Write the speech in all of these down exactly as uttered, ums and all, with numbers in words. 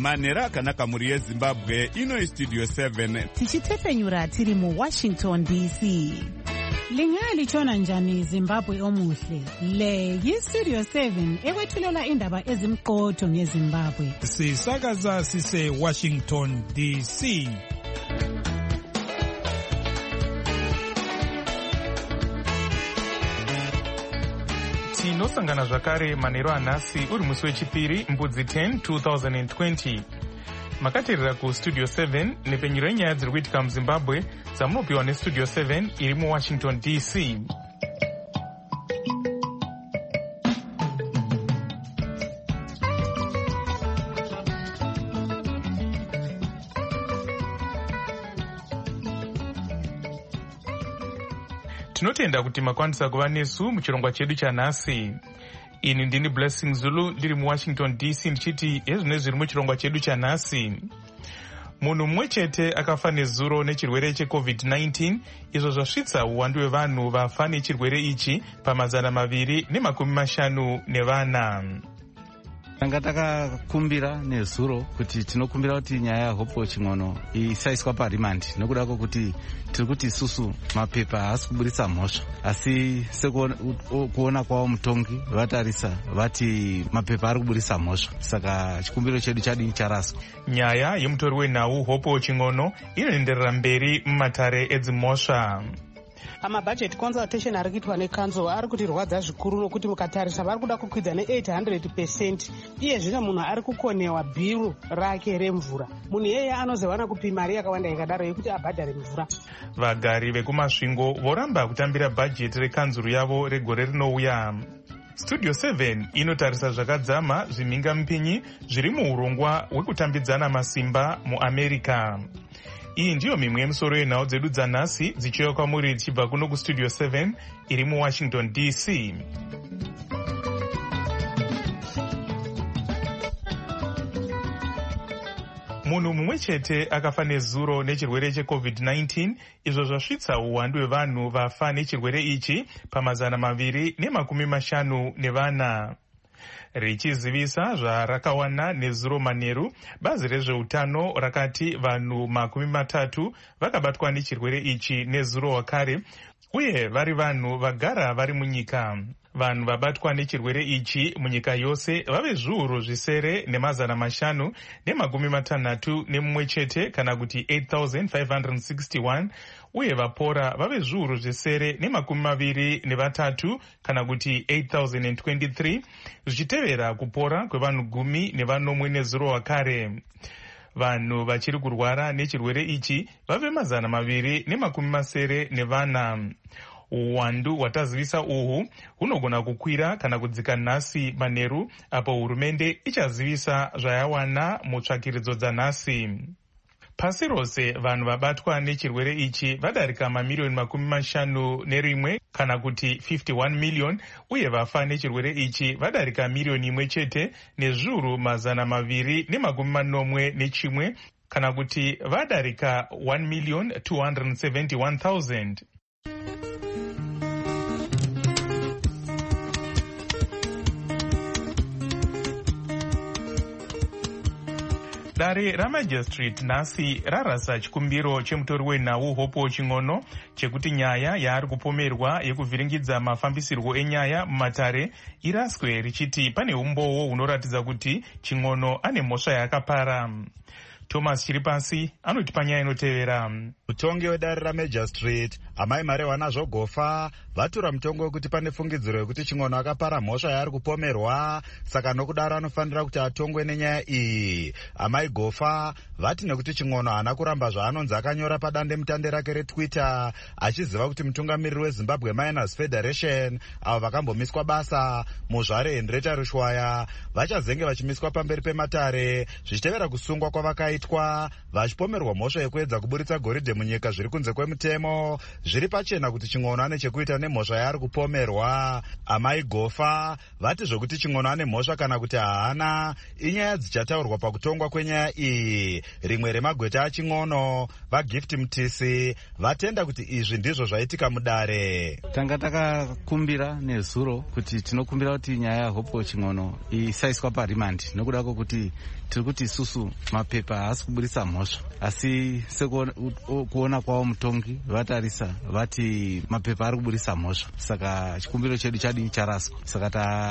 Manera akanaka mhuri yeZimbabwe. Ino Studio seven. Tichitetenyura tiri mu Washington D C. Lingali chona njani Zimbabwe omuhle. Le yi Studio seven ekwethulela indaba ezimqotho ngeZimbabwe. Sisakaza sise Washington D C. Tinosangana zvakare manheru anhasi uri musi wechipiri mbudzi ten two thousand twenty. Makateerera ku Studio seven nepenyuro yenyaya dziri kuitika muZimbabwe dzamunopiwa neStudio seven iri muWashington D C. Tinotenda kuti makwanisa kuva nesu muchirongwa chedu chanhasi. Ini ndini Blessing Zulu ndiri muWashington D C ndichiti ezvino zviri muchirongwa chedu chanhasi. Munhu mumwe chete akafa nezuro nechirwere cheCovid nineteen, izvo zvasvitsa uwandu hwevanhu vafa nechirwere ichi pamazana maviri nemakumi mashanu nevana. Tanga takakumbira nezuro kuti tinokumbira kuti nyaya yaHope Ching'ono isaiswa parimandi nokuda kuti tiri kuti isusu mapepa haasi kuburitsa mhosva, asi sekuona kwavo mutongi vatarisa vati mapepa ari kuburitsa mhosva, saka chikumbiro chedu chadii charaswa. Nyaya yemutori wenhau Hope Ching'ono inoenderera mberi mumatare edzimhosva. Amabudget consultation ari kuitwa nekanzo ari kutirwadza zvikuru nokuti mukatarisa vari kuda kukwidza ne-eight hundred percent. Iye zvino munhu ari kukonewa bhiru rake remvura. Munhu iyeye anozowana kupi mari yakawanda ikadaro yekuti abhadhare mvura. Vagari vekumasvingo voramba kutambira bhajeti rekanzuru yavo regore rinouya. Studio seven inotarisa zvakadzama zvimhingamupinyi zviri muurongwa hwekutambidzana masimba muAmerica. Iyi ndiyo mimwe yemusoro yenhau dzedu dzanhasi dzichiuya kwamuri dzichibva kuno kuStudio seven iri muWashington D C. Munhu mumwe chete akafa nezuro nechirwere cheCovid nineteen, izvo zvasvitsa uwandu hwevanhu vafa nechirwere ichi pamazana maviri nemakumi mashanu nevana. Richizivisa zvarakawana nezuro manheru, bazi rezveutano rakati vanhu makumi matatu vakabatwa nechirwere ichi nezuro wakare, uye vari vanhu vagara vari munyika. Vanhu vabatwa nechirwere ichi munyika yose vave zviuru zvisere nemazana mashanu nemakumi matanhatu nemumwe chete, kana kuti eight thousand five hundred sixty-one, uye vapora vave zviuru zvisere nemakumi maviri nevatatu, kana kuti eight thousand twenty-three, zvichitevera kupora kwevanhu gumi nevanomwe nezuro wakare. Vanhu vachiri kurwara nechirwere ichi vave mazana maviri nemakumi masere nevana. Uwandu hwatazivisa uhu hunogona kukwira kana kudzika nhasi manheru, apo hurumende ichazivisa zvayawana mutsvakiridzo dzanhasi. Pasi rose vanhu vabatwa nechirwere ichi vadarika mamiliyoni makumi mashanu nerimwe, kana kuti fifty-one million, uye vafa nechirwere ichi vadarika miliyoni imwe chete nezviuru mazana maviri nemakumi manomwe nechimwe, kana kuti vadarika one million two hundred seventy-one thousand. Dare ramajistrate nhasi rarasa chikumbiro chemutori wenhau Hope Ching'ono chekuti nyaya yaari kupomerwa yekuvhiringidza mafambisirwo enyaya mumatare iraswe, richiti pane umboo hunoratidza kuti Ching'ono ane mhosva yakapara. Thomas Chiripasi anoti panyaya inotevera. Mutongi wedare ramajistrate amai Mariwana Zvogofa vatura mutongo wekuti pane fungidziro yekuti Ching'ono akapara mhosva yaari kupomerwa, saka nokudaro anofanira kuti atongwe nenyaya iyi. Amai Gofa vati nekuti Ching'ono haana kuramba zvaanonzi akanyora padande mutande rake reTwitter achiziva kuti mutungamiriri weZimbabwe Miners Federation avo vakambomiswa basa muzvare Hendreta Rushwaya vachazenge vachimiswa pamberi pematare zvichitevera kusungwa kwavakaitwa vachipomerwa mhosva yekuedza kuburitsa goridhe munyika zviri kunze kwemutemo. Zviri pachena kuti Ching'ono ane chekuita ane mhosva yaari kupomerwa. Amai Gofa vati zvokuti Ching'ono ane mhosva kana kuti haana inyaya dzichataurwa pakutongwa kwenyaya iyi. Rimwe remagweta aChing'ono, vaGift Mtisi, vatenda kuti izvi ndizvo zvaitika mudare. Tanga takakumbira nezuro kuti tinokumbira kuti nyaya yaHope Ching'ono isaiswa parimandi nokuda kwokuti tiri kuti isusu mapepa haasi kuburitsa mhosva, asi sekuona kwavo mutongi vatarisa vati mapepa ari kuburitsa mhosva, saka chikumbiro chedu chadi charaswa, saka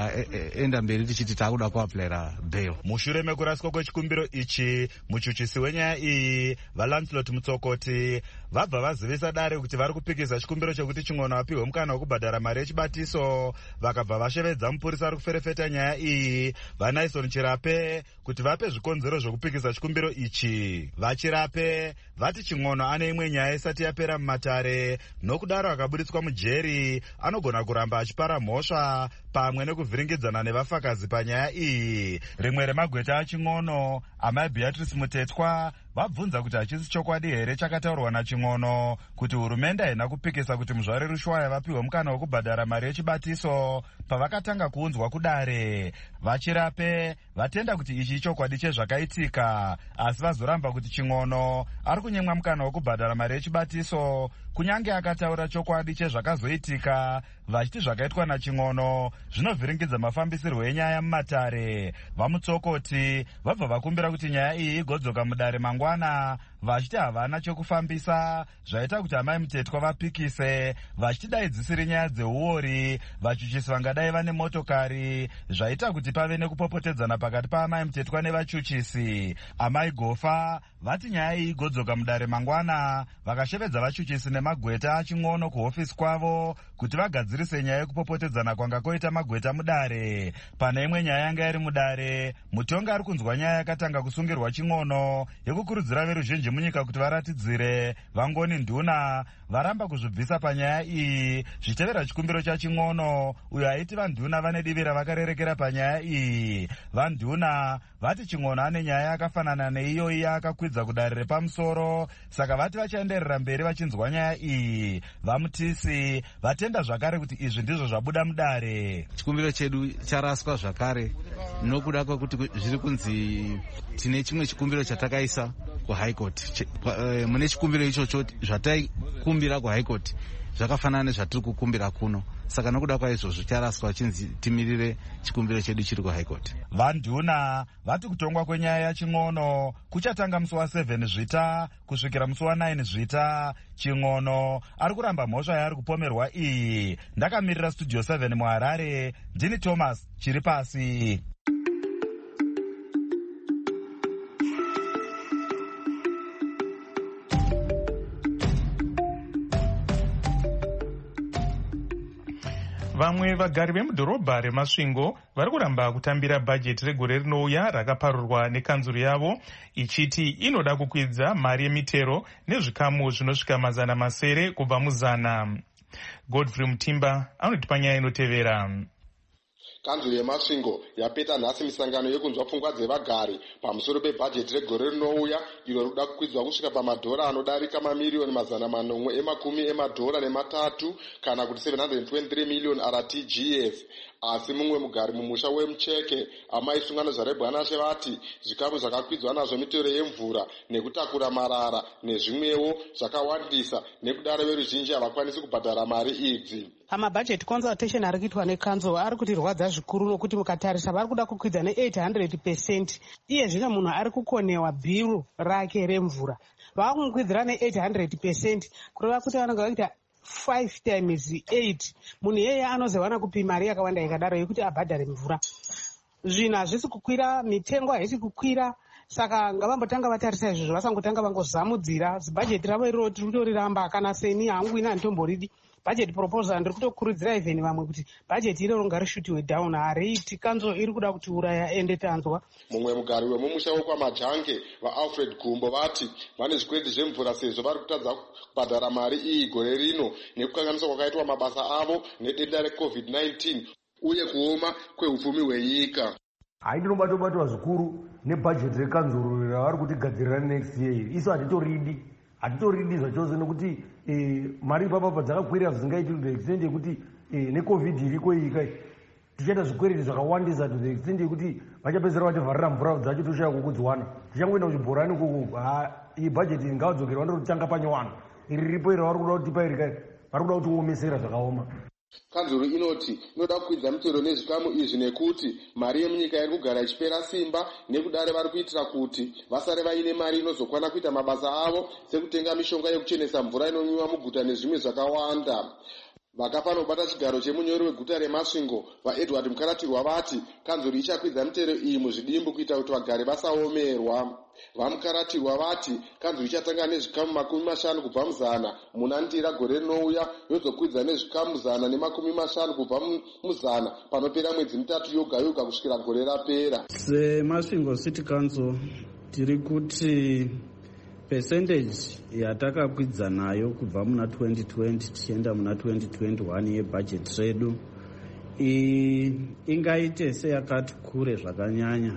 taenda mberi tichiti taakuda kuapulaira bail. Mushure mekuraswa kwechikumbiro ichi, muchuchisi wenyaya iyi vaLancelot Mutsokoti vabva vazivisa dare kuti vari kupikisa chikumbiro chekuti Ching'ono apiwe mukana wekubhadhara mari yechibatiso. Vakabva vashevedza mupurisa ari kuferefeta nyaya iyi vaNaison Chirape kuti vape zvikonzero zvokupikisa chikumbiro ichi. VaChirape vati Ching'ono ane imwe nyaya isati yapera mumatare, nokudaro akaburitswa mujeri anogona kuramba achipara mhosva pamwe nekuvhiringidzana nevafakazi panyaya iyi. Rimwe remagweta aChing'ono, amai Beatrice Mutetwa, vabvunza kuti hachisi chokwadi here chakataurwa naChing'ono kuti hurumende haina kupikisa kuti muzvari Rushwaya vapiwe mukana wekubhadhara mari yechibatiso pavakatanga kuunzwa kudare. VaChirape vatenda kuti ichi chokwadi chezvakaitika, asi vazoramba kuti Ching'ono ari kunyemwa mukana wekubhadhara mari yechibatiso kunyange akataura chokwadi chezvakazoitika, vachiti zvakaitwa naChing'ono zvinovhiringidza mafambisirwo enyaya mumatare. VaMutsokoti vabva vakumbira kuti nyaya iyi igodzoka mudare mangwana, vachiti havana chokufambisa, zvaita kuti amai Mutetwa vapikise, vachiti dai dzisiri nyaya dzeuori, vachuchisi vangadai vane motokari, zvaita kuti pave nekupopotedzana pakati paamai Mutetwa nevachuchisi. Amai Gofa vati nyaya iyi igodzoka mudare mangwana, vakashevedza vachuchisi nemagweta aChing'ono kuhofisi kwavo kuti vagadzirise nyaya yekupopotedzana kwanga koita magweta mudare. Pane imwe nyaya yanga iri mudare, mutongi ari kunzwa nyaya yakatanga kusungirwa Ching'ono yekukurudzira veruzhinji munyika kuti varatidzire vangoni nduna varamba kuzvibvisa panyaya iyi, zvichitevera chikumbiro chaChing'ono uyo aiti vanduna vane divi ravakarerekera panyaya iyi. Vanduna vati Ching'ono ane nyaya yakafanana neiyoyi yaakakwidza kudare repamusoro, saka vati vachaenderera mberi vachinzwa nyaya iyi. VaMutisi vatenda zvakare kuti izvi ndizvo zvabuda mudare. Chikumbiro chedu charaswa zvakare nokuda kwekuti zviri kunzi tine chimwe chikumbiro chatakaisa kuHigh Court. Mune chikumbiro ichocho zvataikumbira kuHigh Court zvakafanana nezvatiri kukumbira kuno, saka nokuda kwaizvozvo charaswa chinzi timirire chikumbiro chedu chiri kuHigh Court. Vanduna vati kutongwa kwenyaya yaChing'ono kuchatanga musi wasevheni Zvita kusvikira musi wanaini Zvita. Ching'ono ari kuramba mhosva yaari kupomerwa iyi. Ndakamirira Studio seven muHarare, ndini Thomas Chiripasi. Vamwe vagari vemudhorobha reMasvingo vari kuramba kutambira bhajeti regore rinouya rakaparurwa nekanzuru yavo ichiti inoda kukwidza mari yemitero nezvikamu zvinosvika mazana masere kubva muzana. Godfrey Mutimba anotipa nyaya inotevera. Kanzuru yeMasvingo yapeta nhasi misangano yekunzwa pfungwa dzevagari pamusoro pebhajeti regore rinouya iro rikuda kukwidzwa kusvika pamadhora anodarika mamiriyoni mazana manomwe emakumi emadhora nematatu kana kuti seven hundred twenty-three million R T G S. Asi mumwe mugari mumusha weMucheke amai Sungano Zvarebwanashe vati zvikamu zvakakwidzwa nazvo mitero yemvura nekutakura marara nezvimwewo zvakawandisa nekudaro veruzhinji havakwanisi kubhadhara mari idzi. Pamabhajeti consultation ari kuitwa nekanzuru ari kutirwadza zvikuru nokuti mukatarisa vari kuda kukwidza ne-eight hundred percent. Iye zvino munhu ari kukonewa bhiru rake remvura. Vakumukwidhira ne-eight hundred percent kureva kuti vanonga vakuita five times eight. Munhu yeye anozowana kupi mari yakawanda ikadaro yekuti abhadhare mvura. Zvinhu hazvisi kukwira, mitengo haisi kukwira, saka ngavambotanga vatarisa izvozvo vasangotanga vangozamudzira. Zibhajeti ravo iroro tiri kutoriramba, kana seni hangu ina handitomboridi. Budget proposal ndiri kutokurudzira even vamwe kuti bhajeti iroro ngarishutiwe down, hariiti kanzo iri kuda kuti uraya ende tanzwa. Mumwe mugari wemumusha wekwamajange vaAlfred Gumbo vati vane zvikwereti zvemvura sezvo vari kutadza kubhadhara mari iyi gore rino nekukanganiswa kwakaitwa mabasa avo nedenda recovid nineteen uye kuoma kweupfumi hwenyika. Haindinobatwa zvikuru nebhajeti rekanzuru ravari kutigadzirira next year. Isu hatitoridi hatitoridi zvachose nokuti e, mari ipapapa dzakakwirira zvisingaiti to the extent yekuti e, necovid iriko iyi kai tichaita zvikwereti zvakawandisa to the extent yekuti vachapedzera vachivharira mvura dzacho toshaya kukudziwana tichangoenda kuchibhorani kuku iyi bhajeti ingavadzokerwa ndorotanga panyowano iri riripo iri vari kuda kutipa iri kai vari kuda kutiomesera zvakaoma. kanzuro inoti inoda kukwidza mitero nezvikamu izvi nekuti mari yemunyika iri kugara ichipera simba nekudare vari kuitira kuti vasare vaine mari inozokwana kuita mabasa avo sekutenga mishonga yekuchenesa mvura inonwiwa muguta nezvimwe zvakawanda. vakafanira kubata chigaro chemunyori weguta remasvingo vaedward mukaratirwa vati kanzuro ichakwidza mitero iyi muzvidimbu kuita kuti vagari vasaomerwa. vamukaratirwa vati kanzuro ichatanga nezvikamu makumi mashanu kubva muzana muna ndira gore rinouya yozokwidza nezvikamu zana nemakumi mashanu kubva muzana panopera mwedzi mitatu yoga yoga kusvikira gore rapera. semasvingo city council tiri kuti percentage yatakakwidza nayo kubva muna twenty twenty tichienda muna twenty twenty-one yebudget redu ingaite seyakati kure zvakanyanya.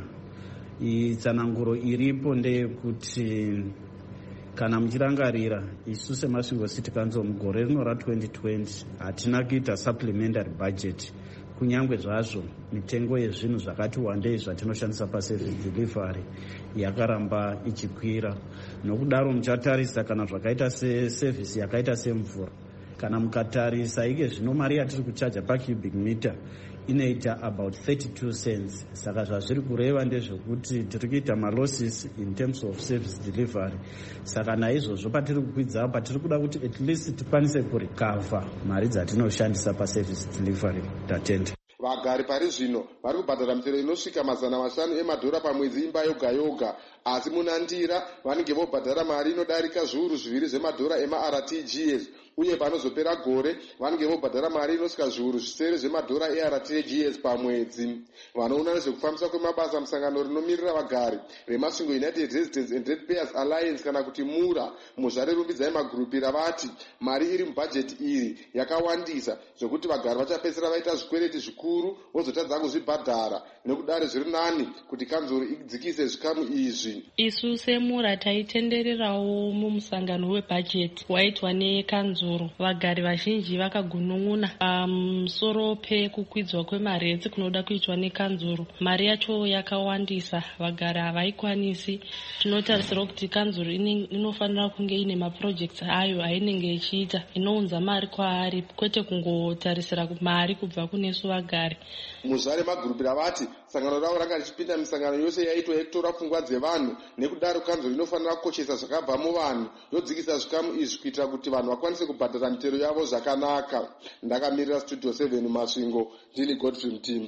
tsananguro iripo ndeyekuti kana muchirangarira isu semasvingo city council mugore rino ratwenty twenty hatina kuita supplementary budget kunyange zvazvo mitengo yezvinhu zvakati wandei zvatinoshandisa paservice delivery yakaramba ichikwira. nokudaro muchatarisa kana zvakaita seservice yakaita semvura kana mukatarisa ike zvino mari yatiri kuchaja pacubic meter inoita about thirty-two cents. saka zvazviri kureva ndezvekuti tiri kuita malosses in terms of service delivery. saka naizvozvo patiri kukwidza patiri kuda kuti at least tikwanise kurecover mari dzatinoshandisa paservice delivery tatenda. vagari pari zvino vari kubhadhara mitero inosvika mazana mashanu emadhora pamwedzi imba yoga yoga, asi muna ndira vanenge vobhadhara mari inodarika zviuru zviviri zvemadhora ema-R T G S uye panozopera gore vanenge vobhadhara mari inosvika zviuru zvisere zvemadhora e-R T G S pamwedzi. vanoona nezvekufambisa kwemabasa musangano rinomirira vagari remasvingo United Residents and Ratepayers Alliance kana kuti mura muzvarerumbidzai magurupira vati mari iri mubhajeti iri yakawandisa zvokuti vagari vachapedzisira vaita zvikwereti zvikuru vozotadza kuzvibhadhara. nekudare zviri nani kuti kanzuro idzikise zvikamu izvi. isu semura taitendererawo mumusangano webhajeti waitwa nekanzuro. vagari vazhinji vakagunun'una pamusoro pekukwidzwa kwemaretsi kunoda kuitwa nekanzuro. mari yacho yakawandisa, vagari havaikwanisi. tinotarisira kuti kanzuro inofanira kunge ine maprojects ayo ainenge ichiita inounza mari kwaari kwete kungotarisira mari kubva kunesu vagari. muzvare magurupira vati sangano ravo ranga richipinda misangano yose yaitwa yekutora pfungwa dzevanhu, nekudaro kanzuro inofanira kukoshesa zvakabva muvanhu yodzikisa zvikamu izvi kuitira kuti vanhu vakwanise kubhadhara mitero yavo zvakanaka. ndakamirira studio seven masvingo ndini Godfrey Mutimba.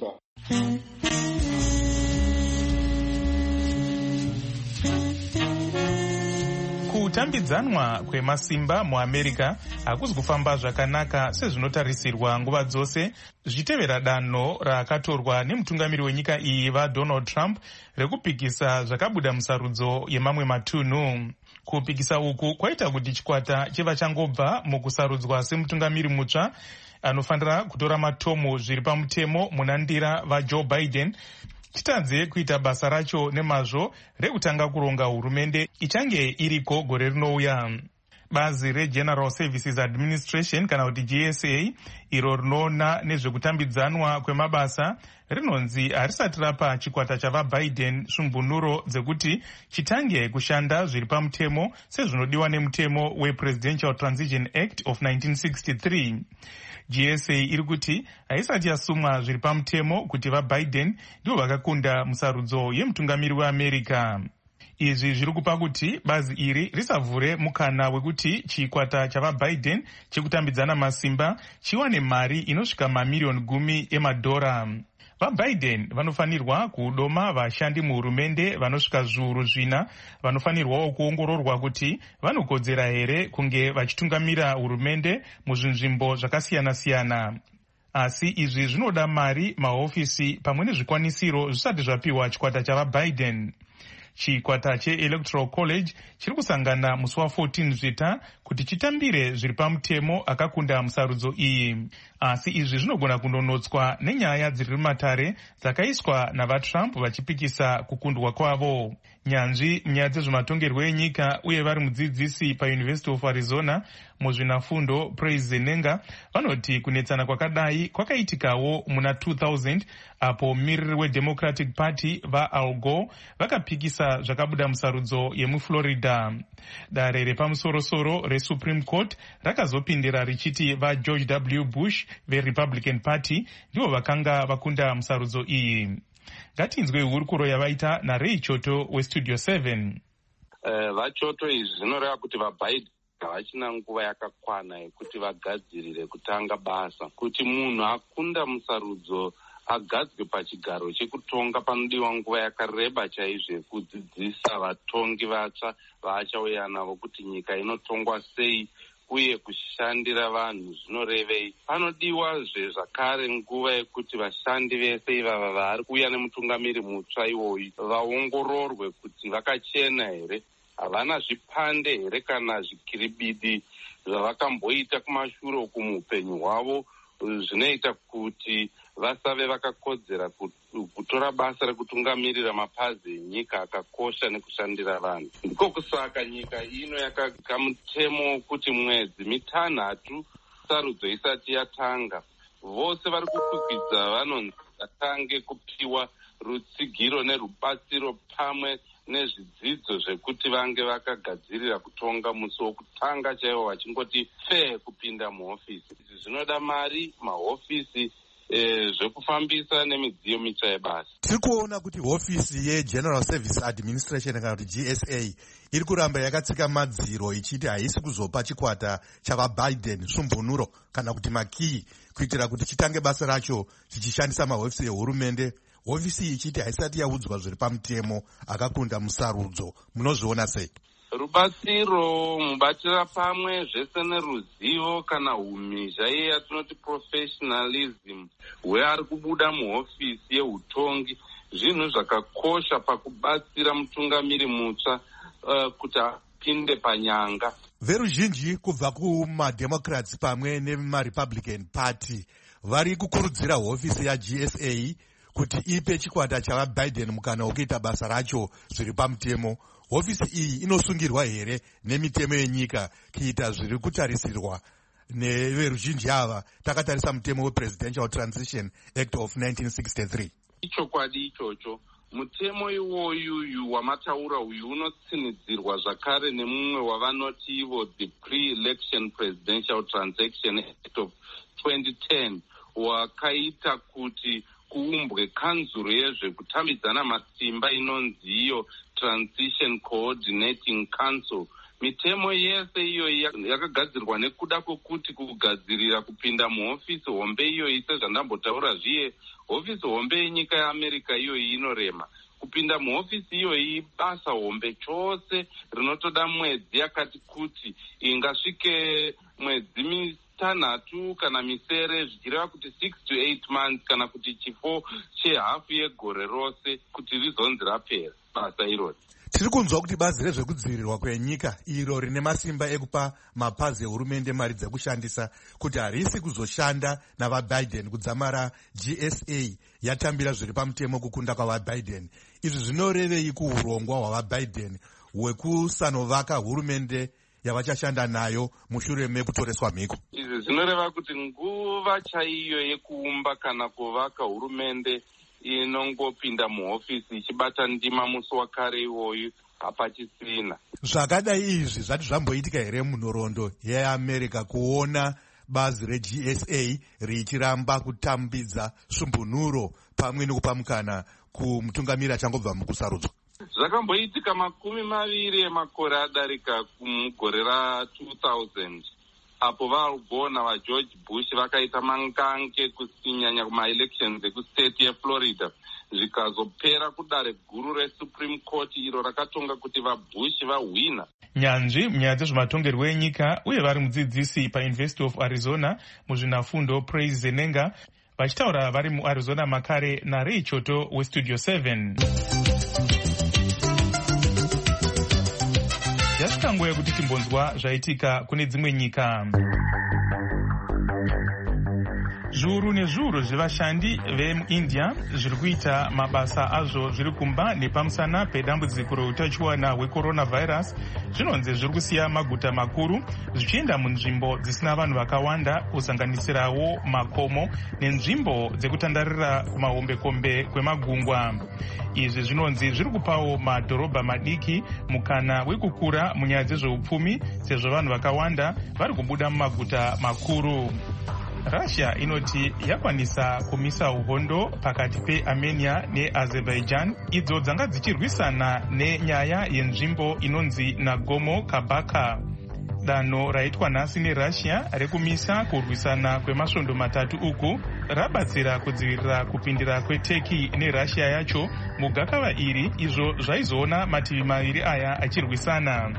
kutambidzanwa kwemasimba muamerica hakuzi kufamba zvakanaka sezvinotarisirwa nguva dzose zvichitevera danho rakatorwa nemutungamiri wenyika iyi vaDonald Trump rekupikisa zvakabuda musarudzo yemamwe matunhu. kupikisa uku kwaita kuti chikwata chiva changobva mukusarudzwa semutungamiri mutsva anofanira kutora matomo zviri pamutemo muna ndira vaJoe Biden chitadze kuita basa racho nemazvo rekutanga kuronga hurumende ichange iriko gore rinouya. bazi reGeneral Services Administration kana kuti G S A iro rinoona nezvekutambidzanwa kwemabasa rinonzi harisati rapa chikwata chavaBiden svumbunuro dzekuti chitange kushanda zviri pamutemo sezvinodiwa nemutemo wePresidential Transition Act of nineteen sixty-three. G S A iri kuti haisati yasumwa zviri pamutemo kuti vaBiden ndivo vakakunda musarudzo yemutungamiri weAmerica. izvi zviri kupa kuti bazi iri risavhure mukana wekuti chikwata chavaBiden chekutambidzana masimba chiwane mari inosvika mamiriyoni gumi emadhora. vaBiden vanofanirwa kudoma vashandi muhurumende vanosvika zviuru zvina vanofanirwawo kuongororwa kuti vanokodzera here kunge vachitungamira hurumende muzvinzvimbo zvakasiyana-siyana. asi izvi zvinoda mari, mahofisi pamwe nezvikwanisiro zvisati zvapiwa chikwata chavaBiden. chikwata cheElectoral College chiri kusangana musi wa14 zvita kuti chitambire zviri pamutemo akakunda musarudzo iyi. asi izvi zvinogona kundonotswa nenyaya dziri matare dzakaiswa navaTrump vachipikisa kukundwa kwavo. nyanzvi munyaya dzezvematongerwo enyika uye vari mudzidzisi paUniversity of Arizona muzvinafundo Praise Zenenga vanoti kunetsana kwakadai kwakaitikawo muna two thousand apo mumiriri weDemocratic Party vaAl Gore vakapikisa zvakabuda musarudzo yemuflorida. Dare repamusorosoro reSupreme Court rakazopindira richiti vaGeorge W. Bush veRepublican Party ndivo vakanga vakunda musarudzo iyi. Ngatinzwe hurukuro yavaita naRay Choto weStudio seven. Uh, vachoto izvi zvinoreva kuti vaBiden havachina nguva yakakwana yekuti vagadzirire kutanga basa. Kuti munhu akunda musarudzo agadzwe pachigaro chekutonga panodiwa nguva yakareba chaizvo yekudzidzisa vatongi vatsva vaachauya navo kuti nyika inotongwa sei uye kushandira vanhu zvinorevei. Panodiwazve zvakare nguva yekuti vashandi vese ivava vari kuuya nemutungamiri mutsva iwoyu vaongororwe kuti vakachena here, havana zvipande here kana zvikiribidi zvavakamboita kumashure uku muupenyu hwavo zvinoita kuti vasave vakakodzera kutora basa rekutungamirira mapazi enyika akakosha nekushandira vanhu. Ndiko kusaka nyika ino yakaga mutemo wekuti mwedzi mitanhatu sarudzo isati yatanga vose vari kukwikwidzwa vanonzi vatange kupiwa rutsigiro nerubatsiro pamwe nezvidzidzo zvekuti vange vakagadzirira kutonga musi wokutanga chaiwo vachingoti fee kupinda muhofisi. Izvi zvinoda mari, mahofisi Eh, zvekufambisa nemidziyo mitsva yebasa. Tiri kuona kuti hofisi yeGeneral Service Administration kana kuti G S A iri kuramba yakatsika madziro ichiti haisi kuzopa chikwata chavaBiden svumbunuro kana kuti makiyi kuitira kuti chitange basa racho chichishandisa mahofisi ehurumende. Hofisi iyi ichiti haisati yaudzwa zviri pamutemo akakunda musarudzo. Munozviona sei? Rubatsiro, mubatira pamwe zvese neruzivo kana umhizha iye yatinoti professionalism hweari kubuda muhofisi yehutongi zvinhu zvakakosha pakubatsira mutungamiri mutsva uh, kuti apinde panyanga. Veruzhinji kubva kumademocrats pamwe nemaRepublican Party vari kukurudzira hofisi yaG S A kuti ipe chikwata chavaBiden mukana wokuita basa racho zviri pamutemo. Hofisi iyi inosungirwa here nemitemo yenyika kuita zviri kutarisirwa neveruzhinji ava takatarisa mutemo wePresidential Transition Act of nineteen sixty-three? Ichokwadi ichocho. Mutemo iwoyu wamataura uyu unotsinidzirwa zvakare nemumwe wavanoti ivo the Pre-Election Presidential Transaction Act of twenty ten wakaita kuti kuumbwe kanzuro yezvekutambidzana masimba inonzi iyo Transition Coordinating Council. Mitemo yese iyoyi yakagadzirwa nekuda kwokuti kugadzirira kupinda muhofisi hombe iyoyi sezvandambotaura zviye hofisi hombe yenyika yeAmerica iyoyi inorema. Kupinda muhofisi iyoyi basa hombe chose rinotoda mwedzi yakati kuti ingasvike mwedzi mitanhatu kana misere zvichireva kuti six to eight months kana kuti chifo chehafu yegore rose kuti rizonzi rapera basa irori. Tiri kunzwa kuti bazi rezvekudzivirirwa kwenyika iro rine masimba ekupa mapazi ehurumende mari dzekushandisa kuti harisi kuzoshanda navaBiden kudzamara G S A yatambira zviri pamutemo kukunda kwavaBiden. Izvi zvinorevei kuurongwa hwavaBiden hwekusanovaka hurumende yavachashanda nayo mushure mekutoreswa mhiko? Izvi zvinoreva kuti nguva chaiyo yekuumba kana kuvaka hurumende inongopinda muhofisi ichibata ndima musi wakare iwoyu hapachisina. Zvakadai izvi zvati zvamboitika here munhoroondo yeAmerica kuona bazi reG S A richiramba kutambidza svumbunuro pamwe nekupa mukana kumutungamiri achangobva mukusarudzwa? Zvakamboitika makumi maviri emakore adarika mugore ra two thousand apo vaAl Gore navaGeorge Bush vakaita mangange kusinyanya kumaelections ekustate yeFlorida zvikazopera kudare guru reSupreme Court iro rakatonga kuti vaBush vahwina. Nyanzvi munyaya dzezvematongerwo enyika uye vari mudzidzisi paUniversity of Arizona muzvinafundo Praise Zenenga vachitaura vari muArizona makare naRay Choto weStudio seven. Yasvika nguva yekuti timbonzwa zvaitika kune dzimwe nyika. zviuru nezviuru zvevashandi veindia zviri kuita mabasa azvo zviri kumba nepamusana pedambudziko reutachiwana hwecoronavirus zvinonzi zviri kusiya maguta makuru zvichienda munzvimbo dzisina vanhu vakawanda kusanganisirawo makomo nenzvimbo dzekutandarira kumahombekombe kwemagungwa. Izvi zvinonzi zviri kupawo madhorobha madiki mukana wekukura munyaya dzezveupfumi sezvo vanhu vakawanda vari kubuda mumaguta makuru. Russia inoti yakwanisa kumisa uhondo pakati peArmenia neAzerbaijan idzo dzanga dzichirwisana nenyaya yenzvimbo inonzi Nagorno-Karabakh. Danho raitwa nhasi neRussia rekumisa kurwisana kwemasvondo matatu uku rabatsira kudzivirira kupindira kweTurkey neRussia yacho mugakava iri izvo zvaizoona mativi maviri aya achirwisana.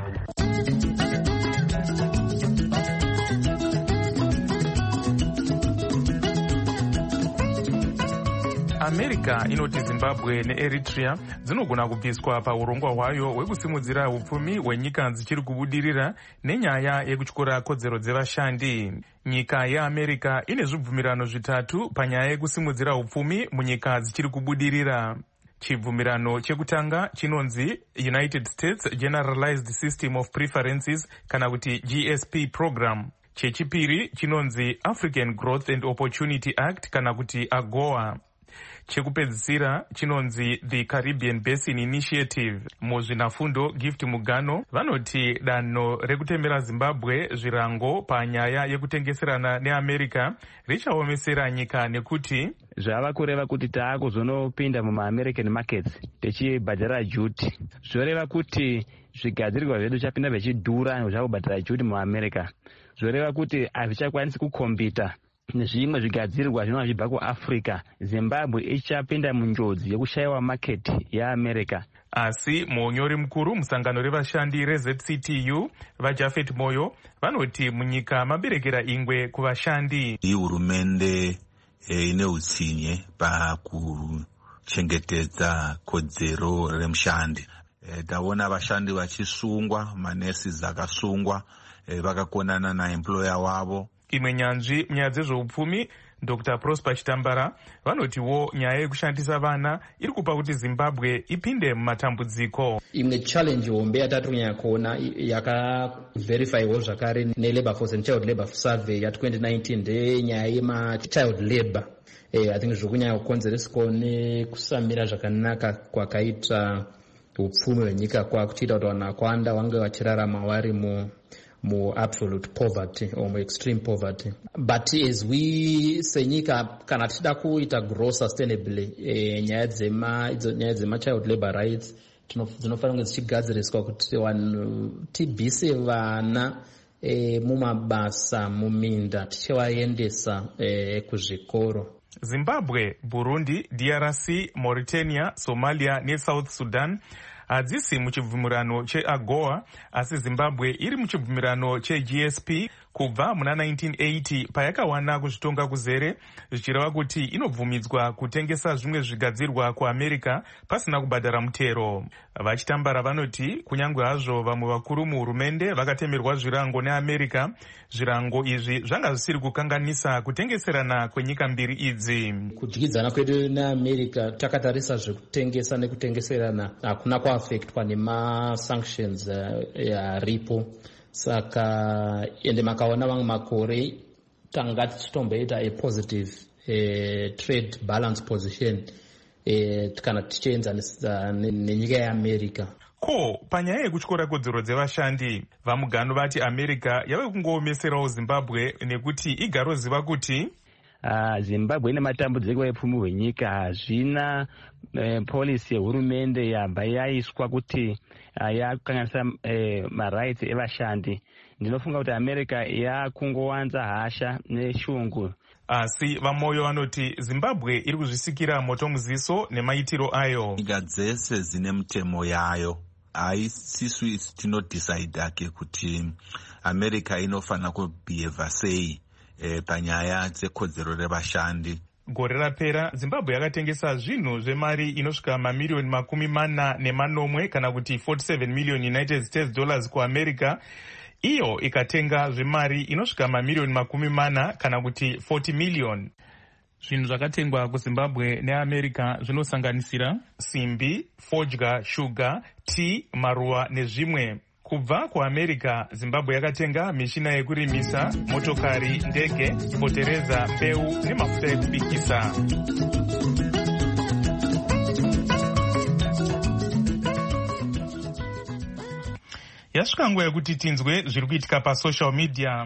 America inoti Zimbabwe neEritrea dzinogona kubviswa paurongwa hwayo hwekusimudzira hupfumi hwenyika dzichiri kubudirira nenyaya yekutyora kodzero dzevashandi. Nyika yeAmerica ine zvibvumirano zvitatu panyaya yekusimudzira hupfumi munyika dzichiri kubudirira. Chibvumirano chekutanga chinonzi United States Generalized System of Preferences kana kuti G S P program. Chechipiri chinonzi African Growth and Opportunity Act kana kuti AGOA. Chekupedzisira chinonzi the Caribbean Basin Initiative. Muzvinafundo Gift Mugano vanoti danho rekutembera Zimbabwe zvirango panyaya yekutengeserana neAmerica richaomesera nyika nekuti zvava kureva kuti taakuzonopinda muma-American markets tichibhadhara duty. Zvoreva kuti zvigadzirwa zvedu chapinda zvichidhura zvakubhadhara duty muAmerica. Zvoreva kuti hazvichakwanisi kukombita nezvimwe zvigadzirwa zvinova zvibva kuAfrica. Zimbabwe ichapinda munjodzi yekushayiwa market yeAmerica. Asi muonyori mukuru musangano revashandi reZ C T U vaJafet Moyo vanoti munyika maberekera ingwe kuvashandi. Iyi hurumende ine utsinye pakuchengetedza kodzero remushandi. Taona vashandi vachisungwa, manesi akasungwa vakakonana naemployer wavo. Imwe nyanzvi munyaya dzezveupfumi Doctor Prosper Chitambara vanotiwo nyaya yekushandisa vana iri kupa kuti Zimbabwe ipinde mumatambudziko. Imwe challenge hombe yatati kunyanya kuona yakaverifyiwa zvakare neLabour Force and Child Labour Survey ya twenty nineteen ndenyaya yemachild labor. Eh, I think zvokunyanya kukonzereswa nekusamira zvakanaka kwakaita upfumi hwenyika kwakuchiita kuti vanhu vakawanda vange vachirarama vari mu more absolute poverty or more extreme poverty. But as we senyika kana tichida kuita grow sustainably eh, nyaya dzema nyaya dzema child labor rights dzinofanira kunge dzichigadziriswa kuti vanhu tibvise vana eh, mumabasa muminda tichivaendesa eh, kuzvikoro. Zimbabwe, Burundi, D R C, Mauritania, Somalia neSouth Sudan hadzisi muchibvumirano cheAGOA asi Zimbabwe iri muchibvumirano cheG S P kubva muna nineteen eighty payakawana kuzvitonga kuzere zvichireva kuti inobvumidzwa kutengesa zvimwe zvigadzirwa kuAmerica pasina kubhadhara mutero. Vachitambara vanoti kunyangwe hazvo vamwe vakuru muhurumende vakatemerwa zvirango neAmerica, zvirango izvi zvanga zvisiri kukanganisa kutengeserana kwenyika mbiri idzi. Kudyidzana kwedu neAmerica takatarisa zvekutengesa nekutengeserana hakuna kuafektwa nemasanctions yaripo. Saka ende makaona mamwe makore tanga tichitomboita a positive eh, trade balance position eh, kana tichienzanisa nenyika yeAmerica. Ko panyaya yekutyora kodzero dzevashandi vamugano vati America yave kungoomeserawo Zimbabwe nekuti igaroziva kuti Uh, Zimbabwe ine matambudziko epfumi hwenyika hazvina uh, policy yehurumende yabva yaiswa kuti uh, yakanganisa uh, marights evashandi. Ndinofunga kuti America yakungowanza hasha neshungu. Asi vamoyo vanoti Zimbabwe iri kuzvisikira moto muziso nemaitiro ayo. Nyika dzese dzine mitemo yayo. Aisisu tinodecide ke kuti America inofana kubehave sei E, panyaya dzekodzero revashandi. Gore rapera Zimbabwe yakatengesa zvinhu zvemari inosvika mamiliyoni makumi mana nemanomwe kana kuti forty-seven million United States dollars kuAmerica, iyo ikatenga zvemari inosvika mamiliyoni makumi mana kana kuti forty million. Zvinhu zvakatengwa kuZimbabwe neAmerica zvinosanganisira simbi, fodya, shuga, tea, maruva nezvimwe. Kubva kuAmerica, Zimbabwe yakatenga mishina yekurimisa, motokari, ndege, fotereza, mbeu nemafuta ekubikisa. Yasvika nguva yekuti tinzwe zviri kuitika pasocial media.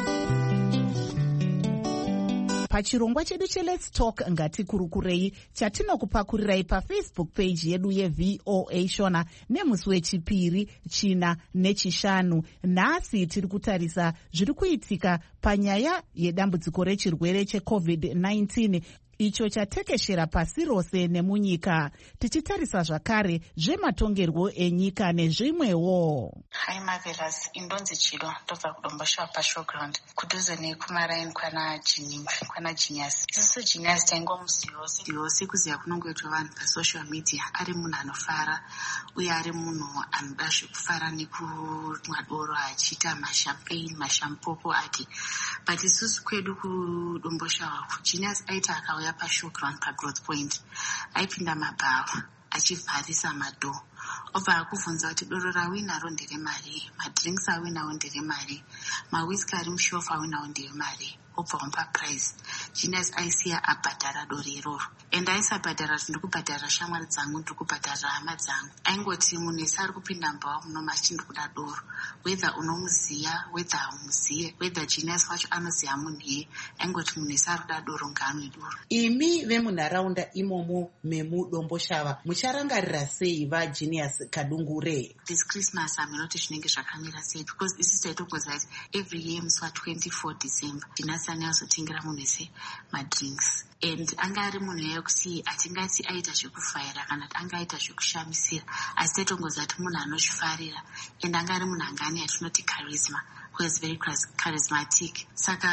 Pachirongwa chedu cheLet's Talk ngatikurukurei chatinokupakurirai paFacebook page yedu yeV O A Shona nemusi wechipiri, china nechishanu. Nhasi tiri kutarisa zviri kuitika panyaya yedambudziko rechirwere checovid nineteen icho chatekeshera pasi rose nemunyika, tichitarisa zvakare zvematongerwo enyika nezvimwewo. Hi Marvelous, indonzi Chilo ndobva kudombosha pashowground kudhuze nekumaraini kwana Jini kwana Genius. Isusu Genius taingomuziva yose kuziva kunongoitwa vanhu pasocial media ari munhu anofara uye ari munhu anoda zvekufara nekumwa doro achiita mashampagne mashampopo ati, but isusu kwedu kudombosha Genius aita akauya pashowground pagrowth point aipinda mabhawa achivharisa madhoo obva akubvunza kuti doro rawinawo nderemari, madrinks awinawo nderemari, mawhiski ari mushofu awinawo nderemari, obva wamupa prize. Genius aisiya abhadhara doro iroro, and aisabhadhara kuti ndikubhadhara shamwari dzangu, ndikubhadhara hama dzangu. Aingoti munhu ese ari kupinda mbawa munoma achiti ndikuda doro, whether unomuziya whether haumuziye, whether Genius wacho anoziya munhu iye, aingoti munhu ese ari kuda doro ngaanwe doro. Imi vemunharaunda imomo memudomboshava mucharangarira sei vaGenius Kadungure? This Christmas haminoti zvinenge zvakamira sei, because isusu taitokuziva kuti every year musi wa-twenty-four December Genius anazotengera munhu ese madrinks, and anga ari munhu yekuti atingati aita zvekufayira kana kuti anga aita zvekushamisira, asi taitongoziva kuti munhu anozvifarira, and anga ari munhu anga ane yatinoti charisma, who is very charismatic. Saka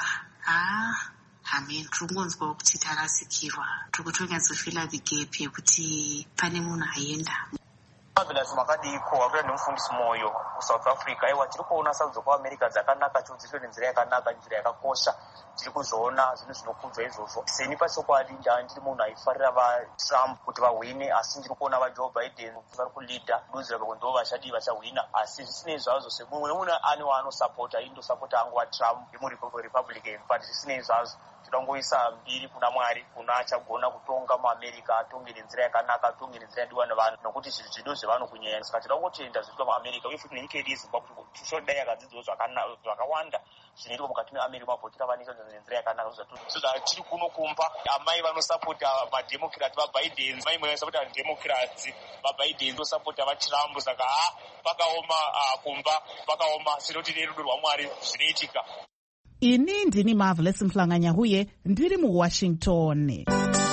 ha amen, tikungonzwawo kuti tarasikirwa, tiri kutonyadzofila the gap yekuti pane munhu aenda. Marvelous makadiko wakuya nemufundisi moyo kuSouth Africa. Aiwa tiri kuona sarudzo kuAmerica dzakanaka, chodziso nenzira yakanaka, nzira yakakosha. Tiri kuzoona zvinhu zvinokudza izvozvo. Seni pachokwadi ndiri munhu aifarira vaTrump kuti vahwine, asi ndiri kuona vaJoe Biden vari kulidha kuduzira kuti ndo vachadi vachahwina, asi zvisinei zvazvo semumwe nemunhu ane waanosapota, indosapota angu waTrump yemuRepublican, but zvisinei zvazvo tidangoisa mbiri kuna Mwari, kuna achagona kutonga muAmerica, atonge nenzira yakanaka, atonge nenzira yadiwa nevanhu, nokuti zvinhu zvido zvevanhu kunyanya. Saka tidangotenda zviriitwa muAmerica, uye futi nenyika yedu yeZimbabwe tishodai yakadzidzawo zvakawanda zvinoitwa mukati meAmerica, mabhotira vanoita nenzira yakanaka. Tiri kuno kumba amai vanosapota mademokrati vaBiden, mai vanosapota vademokrati vaBiden ndosapota vaTrump. Saka ha pakaoma kumba pakaoma, sinoti nerudo rwaMwari zvinoitika. Ini ndini Marvelous Mhlanganyahuye ndiri muWashington.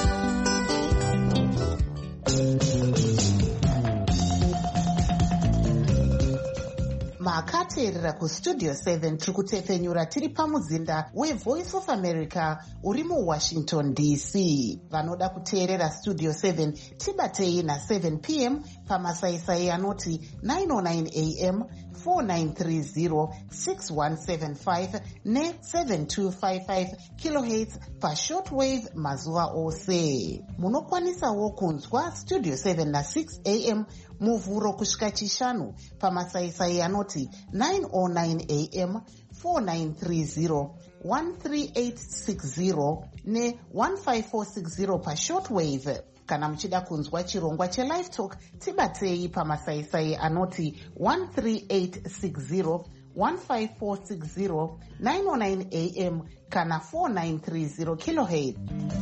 Makateerera kuStudio seven tiri kutefenyura tiri pamuzinda weVoice of America uri muWashington D C. Vanoda kuteerera Studio seven tibatei na-seven p m pamasaisai anoti nine oh nine a m, four nine three zero, six one seven five ne seven two five five kilohertz pashortwave mazuva ose. Munokwanisawo kunzwa Studio seven na-six a m muvhuro kusvika chishanu pamasaisai anoti nine oh nine a m, four nine three zero, one three eight six zero ne one five four six zero pashortwave. Kana muchida kunzwa chirongwa cheLive Talk tibatei pamasaisai anoti one three eight six zero, one five four six zero, nine oh nine a m kana four nine three zero kilohertz.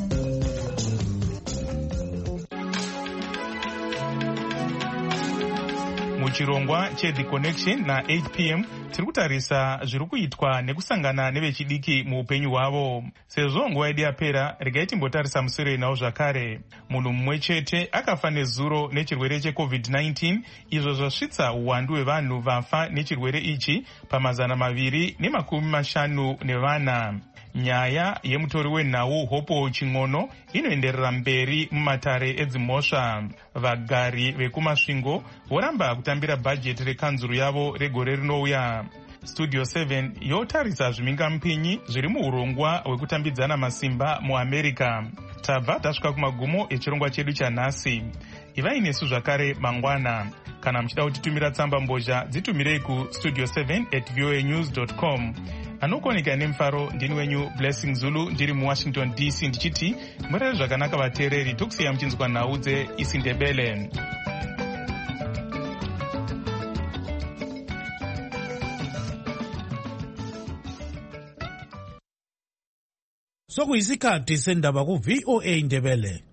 Muchirongwa cheThe Connection na eight p m tiri kutarisa zviri kuitwa nekusangana nevechidiki muupenyu hwavo. Sezvo nguva yedu yapera, regai timbotarisa musoro nawo zvakare. Munhu mumwe chete akafa nezuro nechirwere checovid nineteen, izvo zvasvitsa uwandu hwevanhu vafa nechirwere ichi pamazana maviri nemakumi mashanu nevana. Nyaya yemutori wenhau Hopo Ching'ono inoenderera mberi mumatare edzimhosva. Vagari vekumasvingo voramba kutambira bhajeti rekanzuru yavo regore rinouya. studio seven yotarisa zvimhingamupinyi zviri muurongwa hwekutambidzana masimba muamerica. tabva tasvika kumagumo echirongwa chedu chanhasi. ivai nesu zvakare mangwana. Kana muchida kutitumira tsamba mbozha dzitumirei ku studio seven at voa news dot com. Anokoneka nemufaro ndini wenyu Blessing Zulu ndiri muWashington D C ndichiti murere zvakanaka vateereri, tokusiya muchinzwa nhau dzeIsindebele. Sokuyisikhathi sendaba ku V O A Indebele.